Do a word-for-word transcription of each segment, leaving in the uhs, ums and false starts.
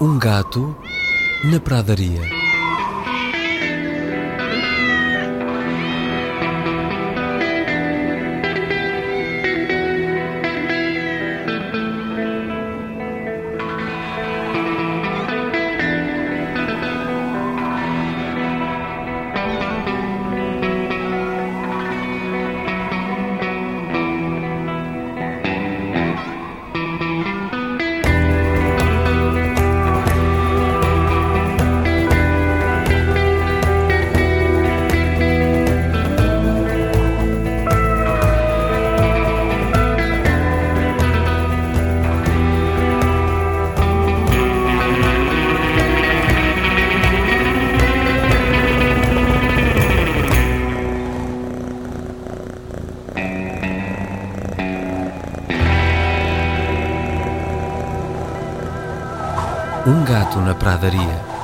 Um gato na pradaria. Um gato na pradaria.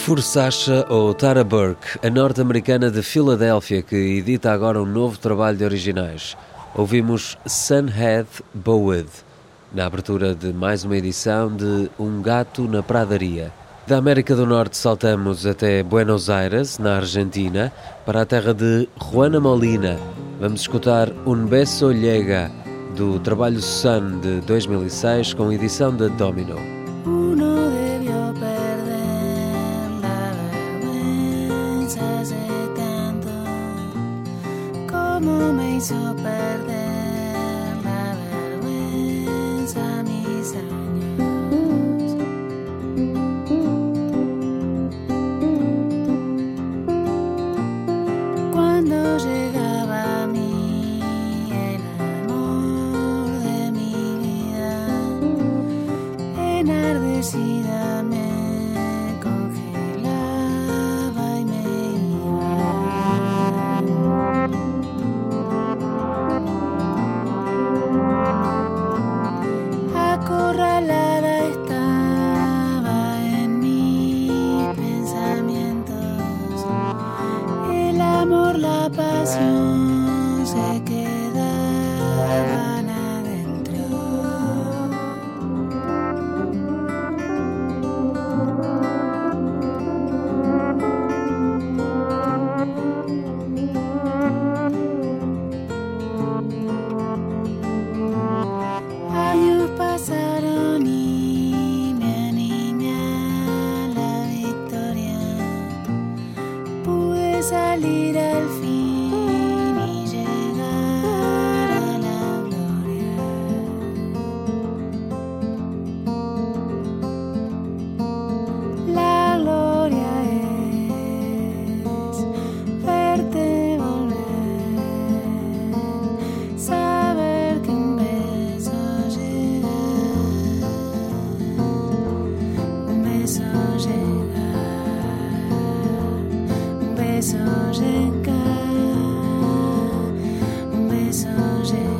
Kafur Sasha, ou Tara Burke, a norte-americana de Filadélfia, que edita agora um novo trabalho de originais. Ouvimos Sunhead Bowed, na abertura de mais uma edição de Um Gato na Pradaria. Da América do Norte saltamos até Buenos Aires, na Argentina, para a terra de Juana Molina. Vamos escutar Un Beso Llega, do trabalho Sun de dois mil e seis, com edição da Domino. Uno debió perder la vergüenza hace tanto como me hizo perder la vergüenza mis años. Cuando llegaba a mí el amor de mi vida, enardecida me congelaba y me iba. Acorralada estaba en mis pensamientos. El amor, la pasión se quedaban adentro. Años pasaron y me animé a la victoria. Pude salir al fin y llegar a la gloria. La gloria es verte volver, saber que un beso llega, un beso llega, un beso llega, un beso llega.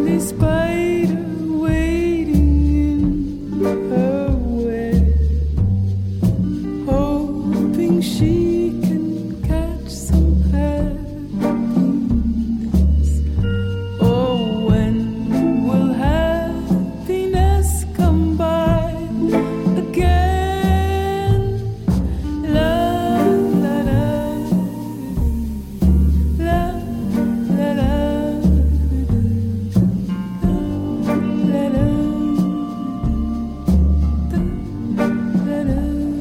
lonely spider waiting in her web, hoping she can catch some happiness. Oh, when will happiness come by again? La la la, la la la, la la, la la.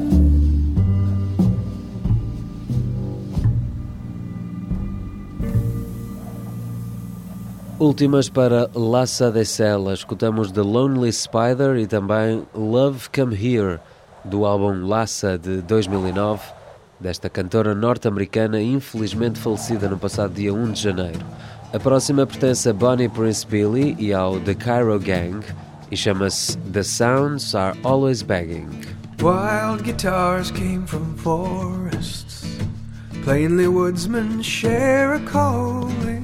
Últimas para Lhasa de Sela, escutamos The Lonely Spider e também Love Come Here, do álbum Lhasa de dois mil e nove, desta cantora norte-americana infelizmente falecida no passado dia um de janeiro. A próxima pertence a Bonnie Prince Billy e ao The Cairo Gang e chama-se The Sounds Are Always Begging. Wild guitars came from forests, plainly woodsmen share a calling.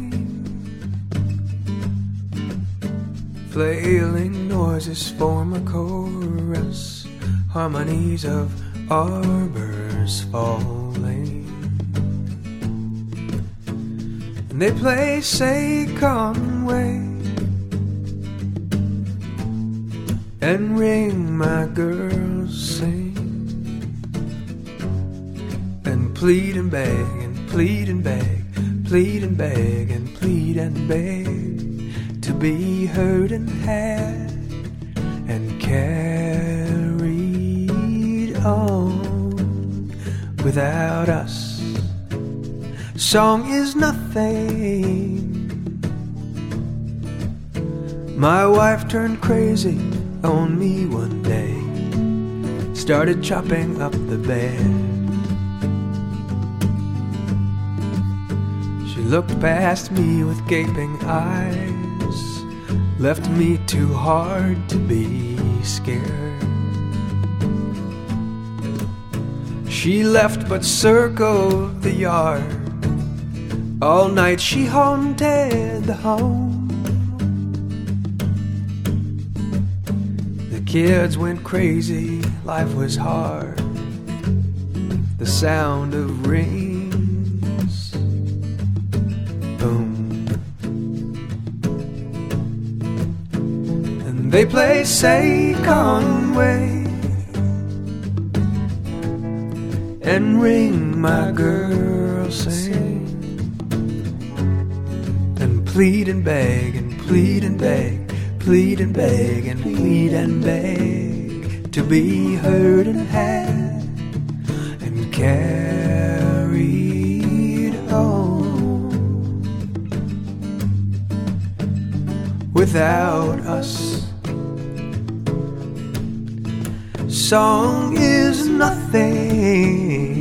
Flailing noises form a chorus, harmonies of arbors falling. And they play Say Conway and Ring My Girls Sing, and plead and beg and plead and beg, plead and beg and plead and beg to be heard and had and carried on. Without us, song is nothing. My wife turned crazy on me one day, started chopping up the bed. She looked past me with gaping eyes, left me too hard to be scared. She left but circled the yard. All night she haunted the home. The kids went crazy, life was hard. The sound of rings, boom. They play Say Conway and Ring My Girls Sing, and plead and beg and plead and beg, plead and beg and plead and beg to be heard and had and carried on. Without us, song is nothing.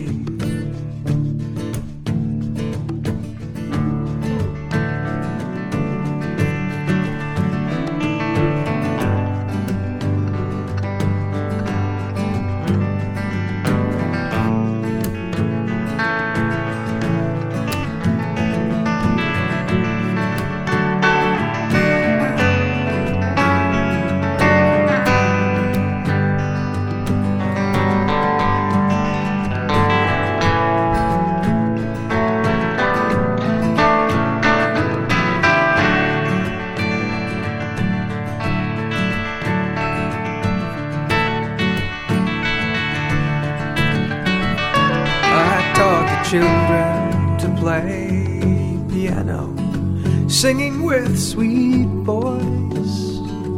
Children to play piano, singing with sweet voice.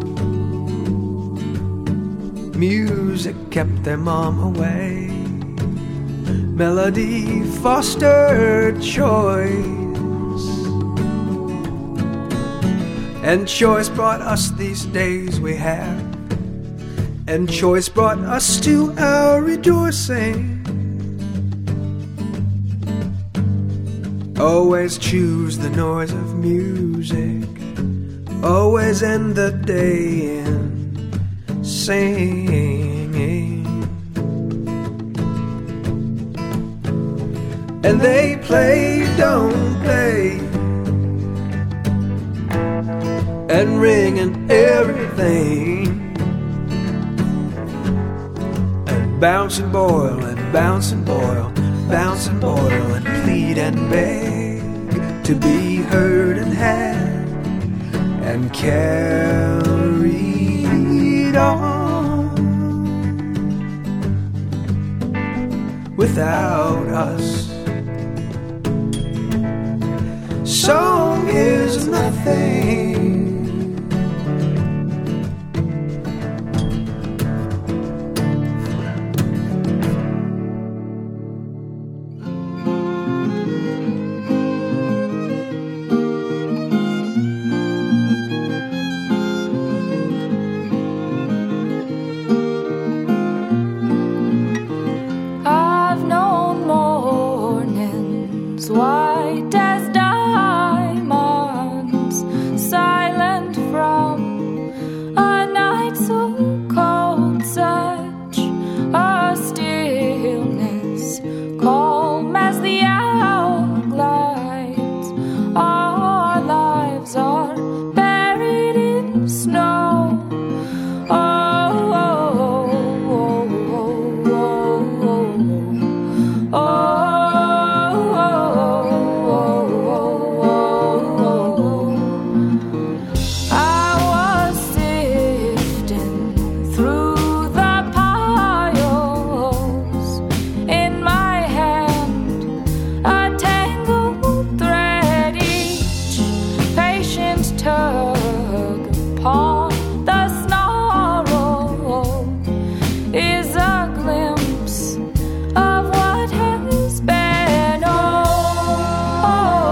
Music kept their mom away, melody fostered choice, and choice brought us these days we have, and choice brought us to our rejoicing. Always choose the noise of music, always end the day in singing. And they play, don't play, and ringing everything, and bounce and boil and bounce and boil, bounce and boil and plead and beg to be heard and had and carried on without us. Song is nothing. I've known mornings white as diamonds, silent from a night so cold, such a stillness, calm as the owl glides. Our lives are buried in snow. Oh, oh, oh, oh, oh, I was sifting through the piles, in my hand a tangled thread, each patient tug upon the snarl is a glimpse of what has been. Oh, oh,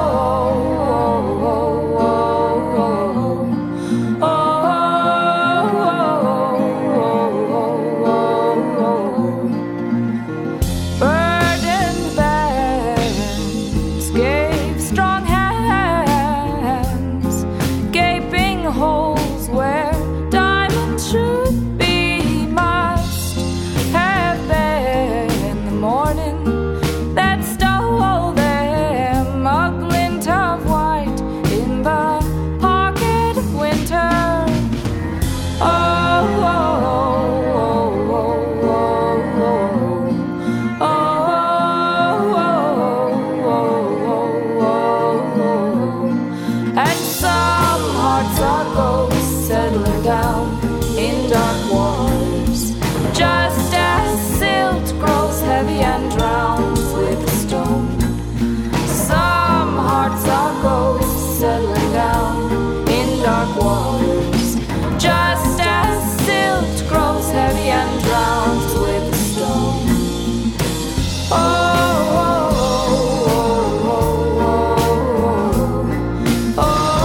oh, oh, oh. Burdened bands gave strong hands, gaping holes where diamonds should be, must have been the morning that stole them, a glint of white in the pocket of winter. Oh, oh, oh, oh, oh, oh, and some hearts are ghosts settling down in dark waters, just as silt grows heavy and drowns with a stone. Some hearts are ghosts settling down in dark waters, just as silt grows heavy and drowns with a stone. Oh, oh, oh, oh, oh,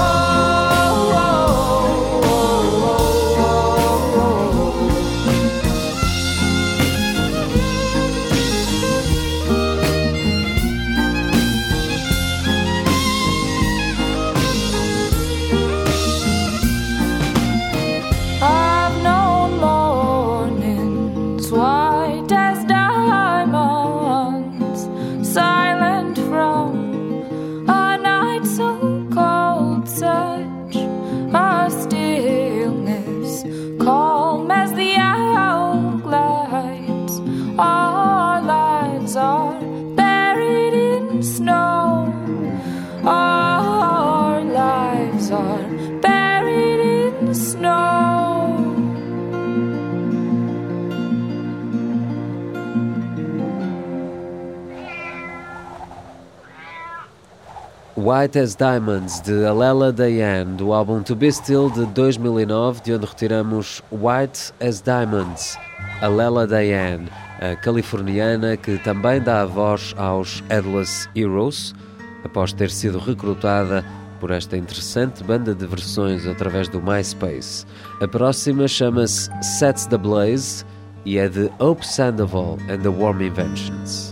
I've known mornings white as diamonds, silent from a night so cold, such a stillness, calm as the owl glides. Our lives are buried in snow. Our lives are buried in snow. White as Diamonds, de Alela Dayan, do álbum To Be Still de dois mil e nove, de onde retiramos White as Diamonds. Alela Dayan, a californiana que também dá a voz aos Headless Heroes, após ter sido recrutada por esta interessante banda de versões através do MySpace. A próxima chama-se Sets the Blaze e é de Hope Sandoval and the Warm Inventions.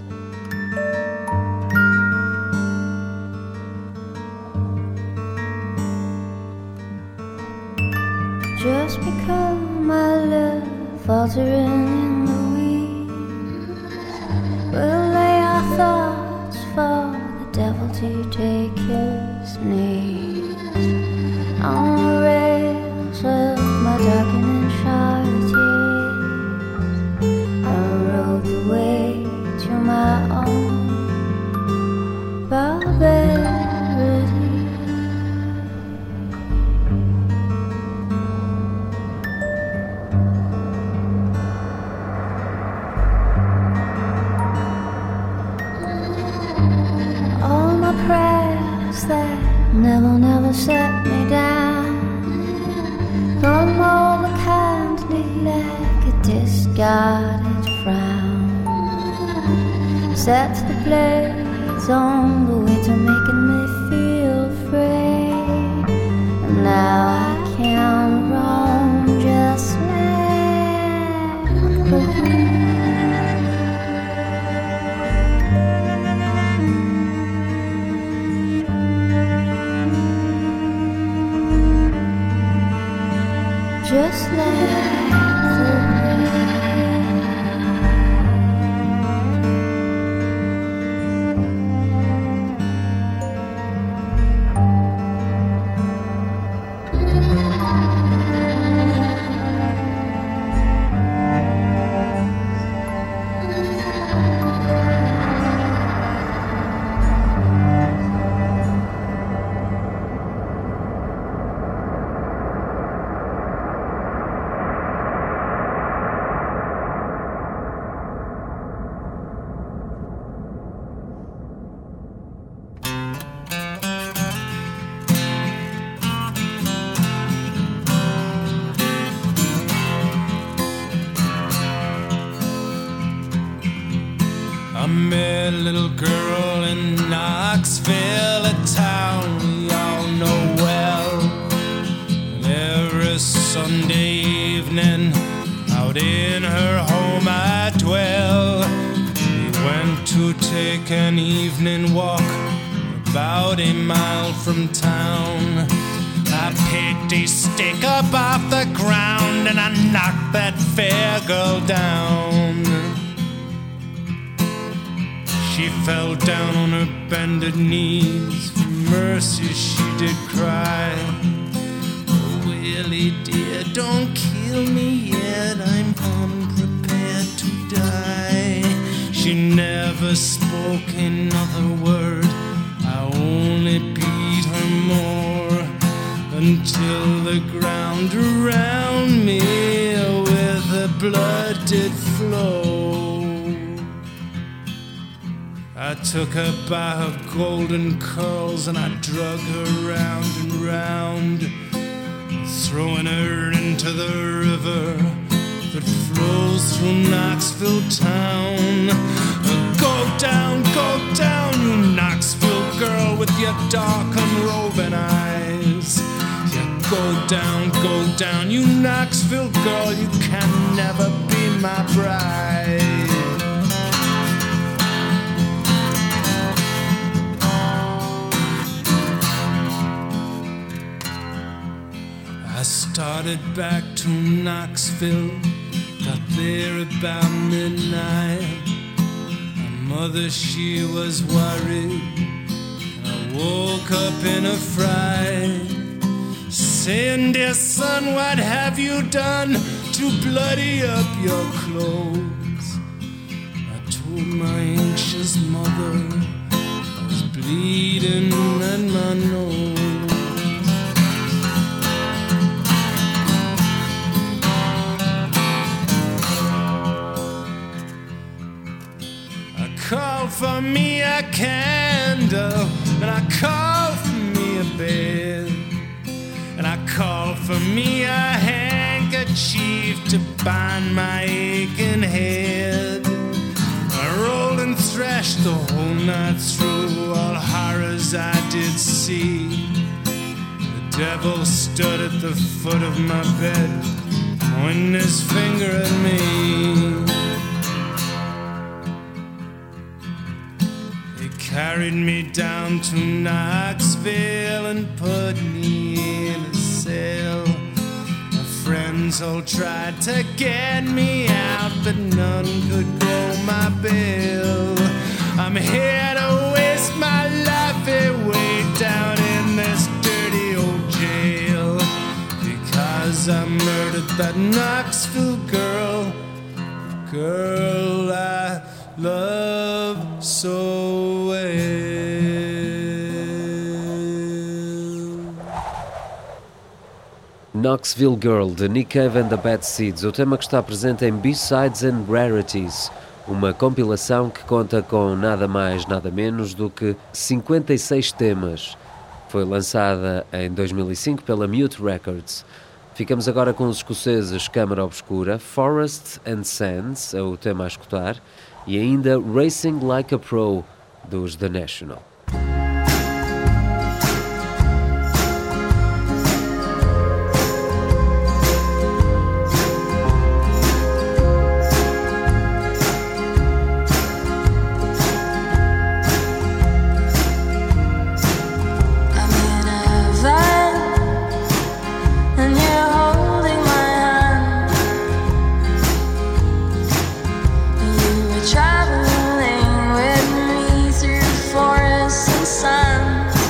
Just become my love, faltering in the weeds. We'll lay our thoughts for the devil to take his knees. On the red from all the kindly like a discarded frown. Sets the blaze on the winter, making me feel afraid. And now I can roam just like the wind. Just like the wind. I met a little girl in Knoxville, a town we all know well. And every Sunday evening, out in her home I dwell. We went to take an evening walk, about a mile from town. I picked a stick up off the ground and I knocked that fair girl down. She fell down on her bended knees. For mercy she did cry. Oh, Willie dear, don't kill me yet, I'm unprepared to die. She never spoke another word, I only beat her more, until the ground around me with the blood did flow. I took her by her golden curls and I drug her round and round, throwing her into the river that flows through Knoxville town. Go down, go down, you Knoxville girl with your dark unroving eyes. Yeah, go down, go down, you Knoxville girl, you can never be my bride. I started back to Knoxville, got there about midnight. My mother, she was worried, I woke up in a fright, saying, dear son, what have you done to bloody up your clothes? I told my anxious mother I was bleeding at my nose. Call for me a candle, and I call for me a bed, and I call for me a handkerchief to bind my aching head. I rolled and thrashed the whole night through, all horrors I did see. The devil stood at the foot of my bed, pointing his finger at me. Carried me down to Knoxville and put me in a cell. My friends all tried to get me out, but none could go my bill. I'm here to waste my life away down in this dirty old jail, because I murdered that Knoxville girl, girl I love so well. Knoxville Girl, de Nick Cave and the Bad Seeds, o tema que está presente em B-Sides and Rarities, uma compilação que conta com nada mais, nada menos do que cinquenta e seis temas. Foi lançada em dois mil e cinco pela Mute Records. Ficamos agora com os escoceses Câmara Obscura, Forest and Sands, é o tema a escutar, e ainda Racing Like a Pro, dos The National. Traveling with me through forests and sun.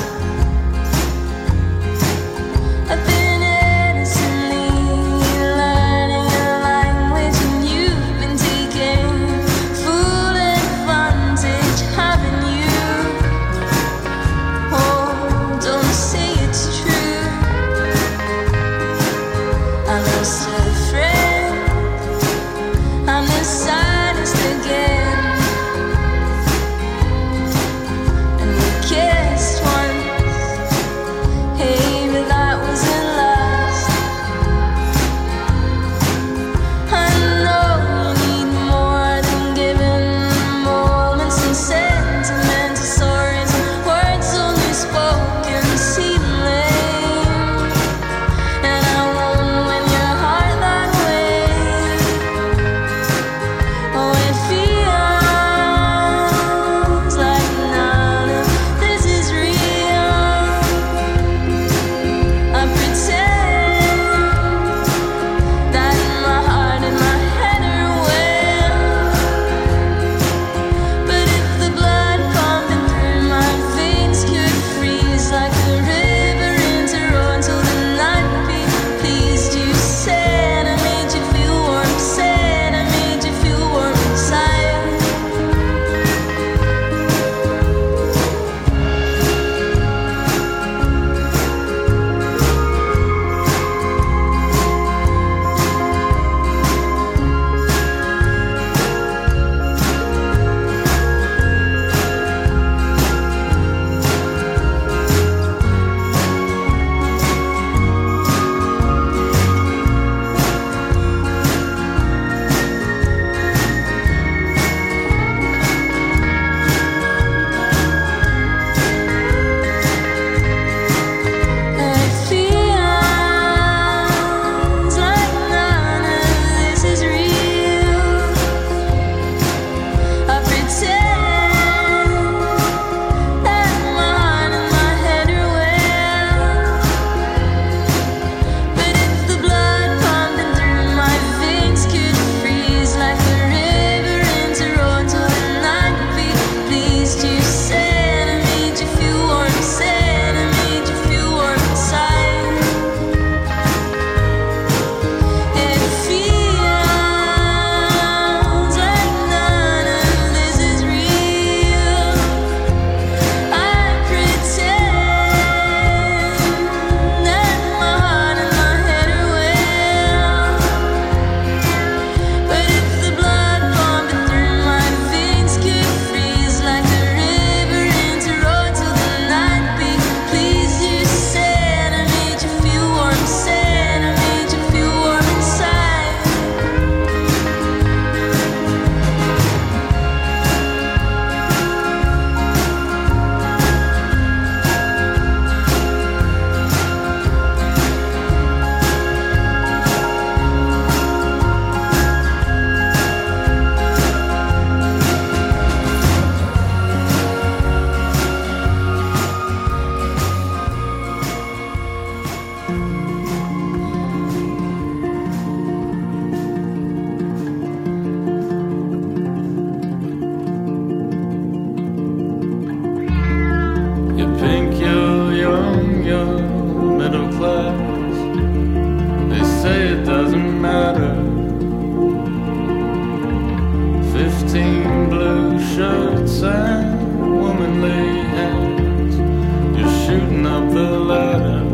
fifteen blue shirts and womanly hands. You're shooting up the ladder.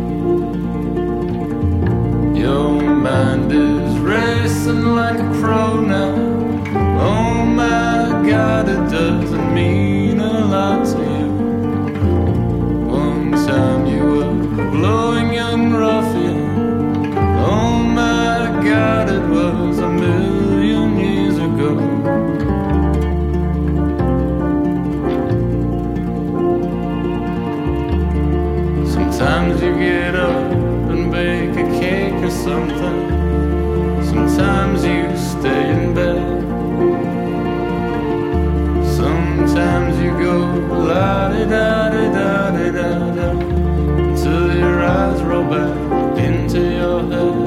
Your mind is racing like a crow now. Oh my God, it doesn't mean a lot to you. One time you were blowing young ruffian. something. Sometimes you stay in bed. Sometimes you go la-di-da-di-da-di-da-da until your eyes roll back into your head.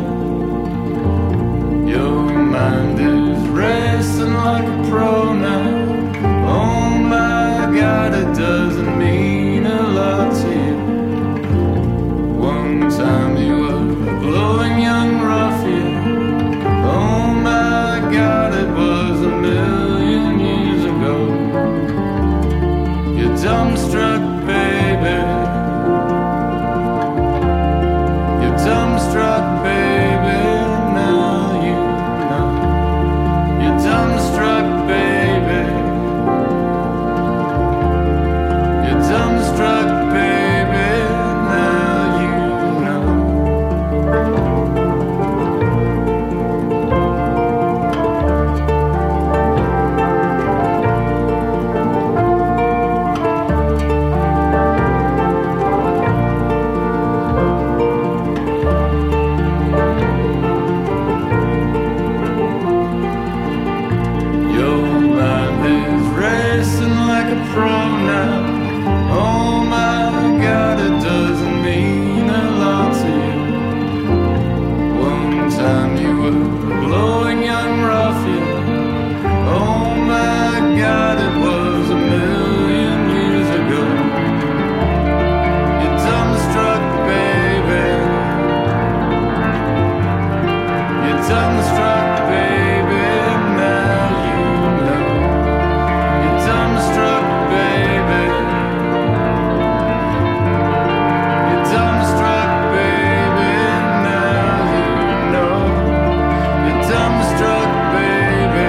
Your mind is racing like a pro now. Oh my God, it doesn't mean a lot to you. One time you were a glowing young ruffian. Oh my God, it was a million years ago. You're dumbstruck, baby. You're dumbstruck, baby. Now you know. You're dumbstruck, baby. You're dumbstruck, baby. Now you know. Your mind is racing like a pro now. Oh my God, it doesn't mean a lot to you. One time you were a glowing young ruffian. Oh my God, it was a million years ago. You're dumbstruck, baby. You're dumbstruck, baby. Now you know. You're dumbstruck, baby. You're dumbstruck, baby. Now you know. You're dumbstruck, baby.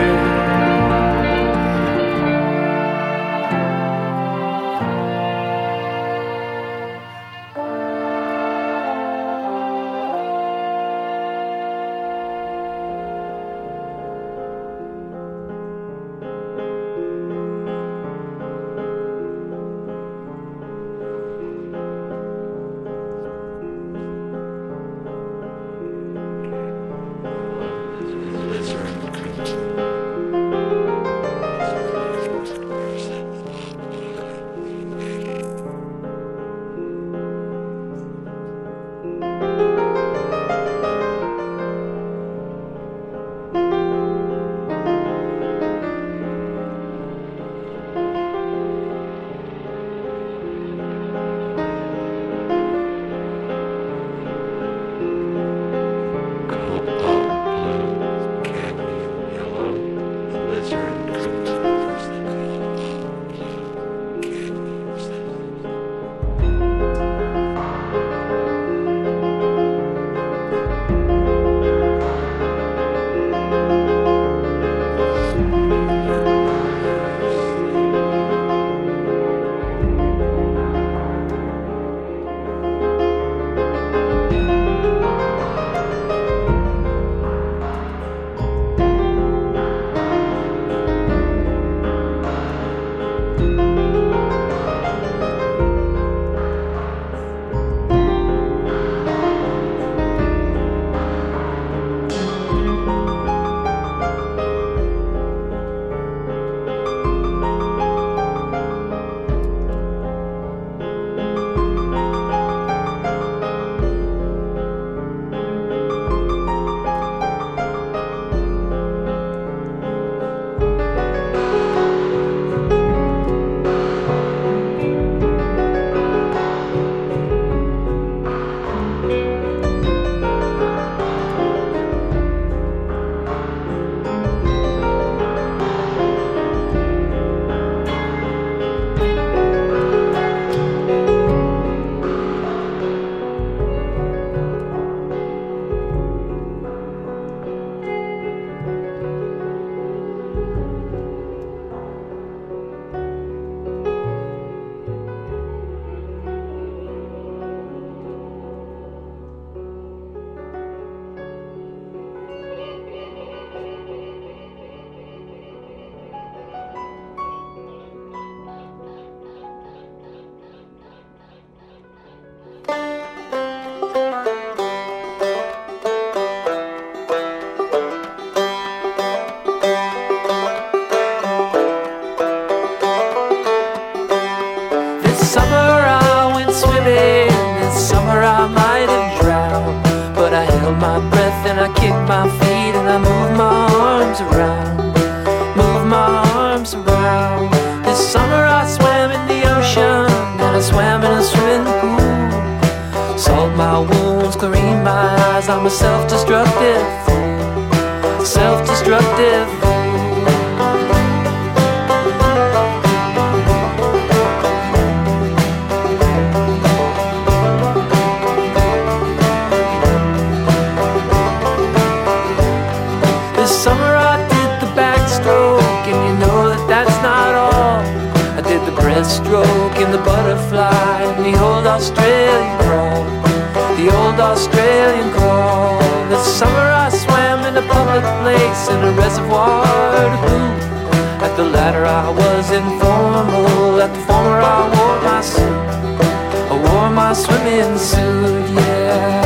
and I kick my feet and I move my arms around, move my arms around. This summer I swam in the ocean and I swam in a swimming pool. Salt my wounds, clean my eyes, I'm a self-destructive fool, self-destructive fool. Summer I did the backstroke, and you know that that's not all. I did the breaststroke and the butterfly and the old Australian crawl, the old Australian crawl. This summer I swam in a public place in a reservoir to boot. At the latter I was informal, at the former I wore my suit, I wore my swimming suit, yeah.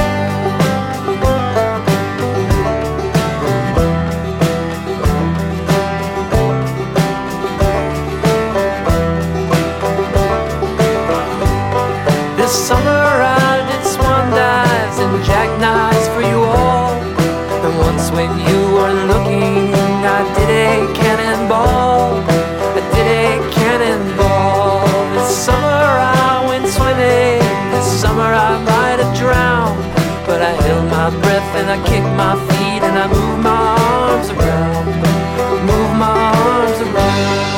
This summer I did swan dives and jackknives for you all. And once when you were looking, I did a cannonball, I did a cannonball. This summer I went swimming, this summer I might have drowned, but I held my breath and I kicked my feet and I moved my arms around, moved my arms around.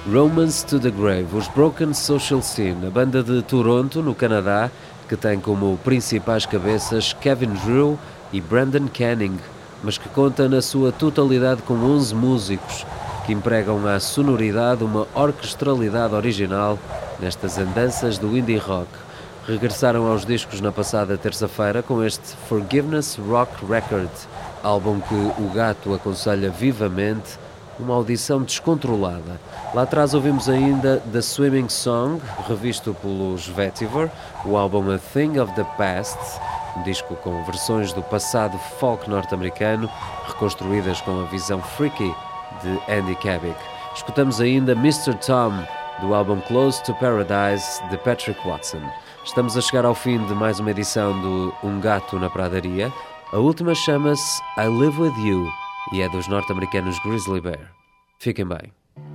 Romance to the Grave, os Broken Social Scene, a banda de Toronto, no Canadá, que tem como principais cabeças Kevin Drew e Brandon Canning, mas que conta na sua totalidade com onze músicos que empregam à sonoridade uma orquestralidade original nestas andanças do indie rock. Regressaram aos discos na passada terça-feira com este Forgiveness Rock Record, álbum que o Gato aconselha vivamente, uma audição descontrolada. Lá atrás ouvimos ainda The Swimming Song, revisto pelos Vetiver, o álbum A Thing of the Past, um disco com versões do passado folk norte-americano, reconstruídas com a visão freaky de Andy Kabich. Escutamos ainda mister Tom, do álbum Close to Paradise, de Patrick Watson. Estamos a chegar ao fim de mais uma edição do Um Gato na Pradaria. A última chama-se I Live With You e é dos norte-americanos Grizzly Bear. Fiquem bem.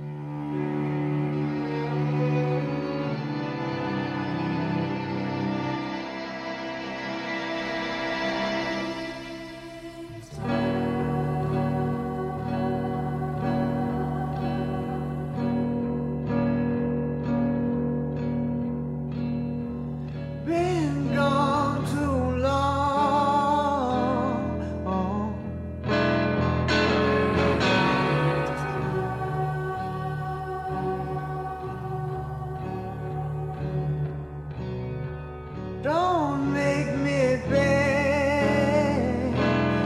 Been gone too long. Don't make me beg.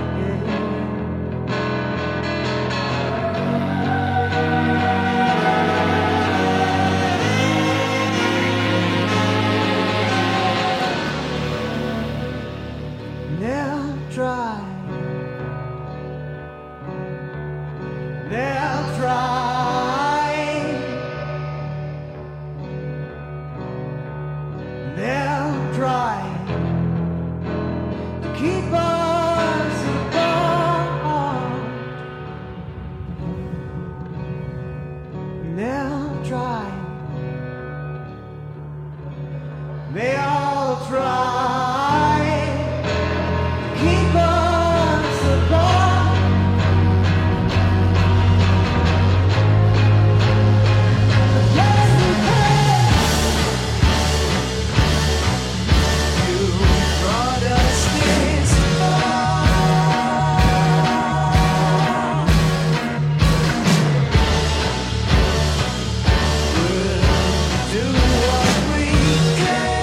Now try. Now try. Now try to keep us apart. Now try. They all try to keep us apart. Yes, we can. You brought us this far. We'll do what we can.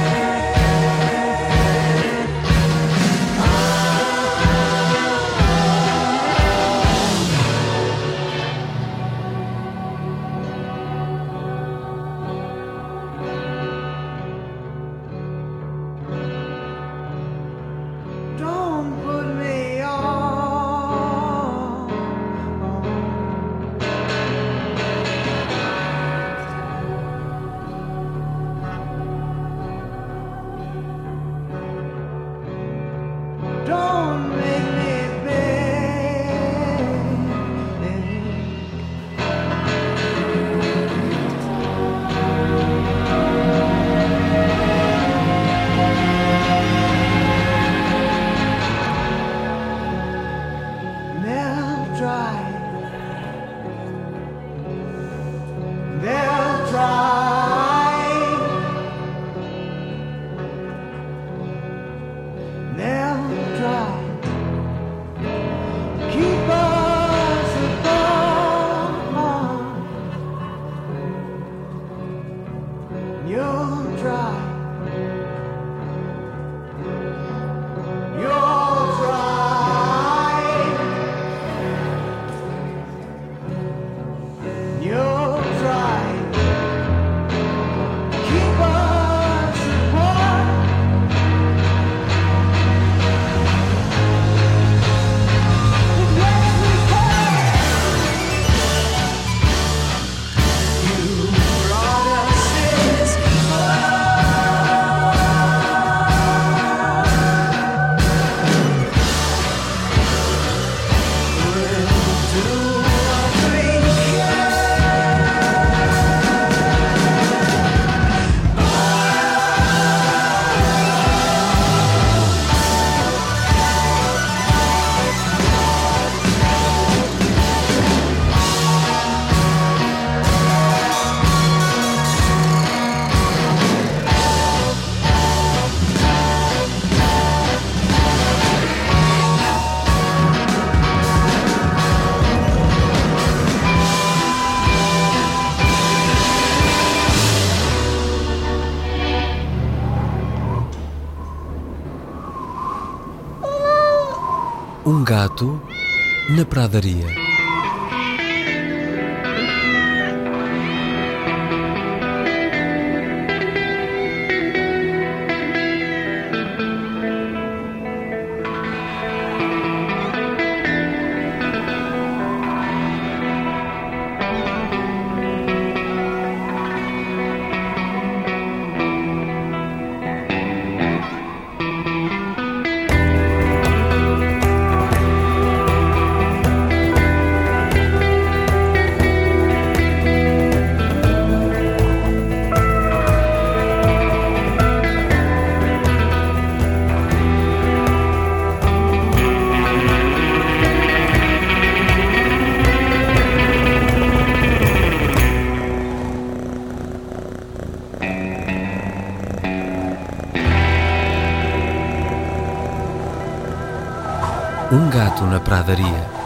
Don't put me on. Don't make me beg. Now try. Now try. Now try. Keep us apart. You'll try. You'll try. You'll try. Keep us apart. Yes, we can. You brought us this far. Um gato na pradaria. Um gato na pradaria.